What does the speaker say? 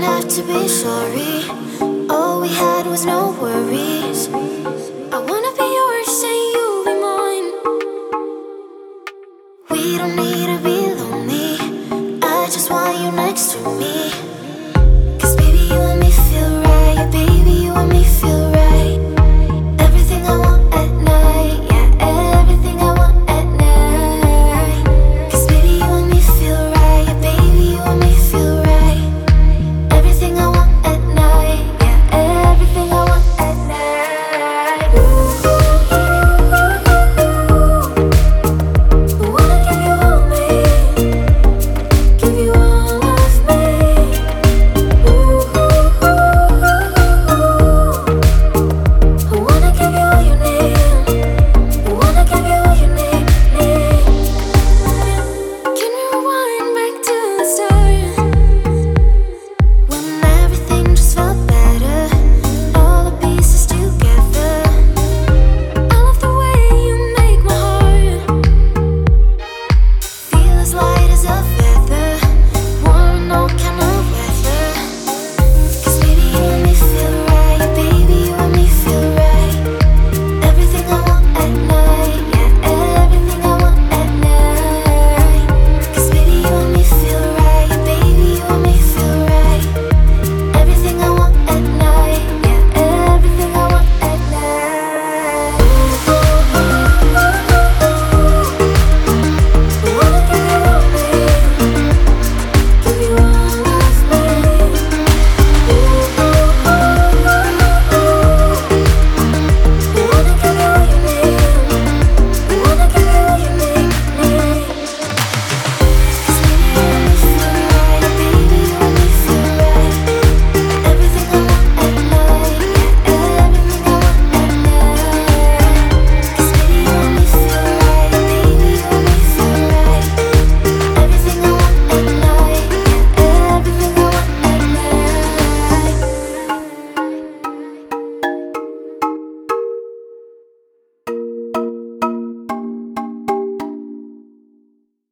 have to be sorry. All we had was no worries. I wanna be yours and you be mine. We don't need to be lonely. I just want you next to me. 'Cause baby, you and me feel right. Baby, you and me feel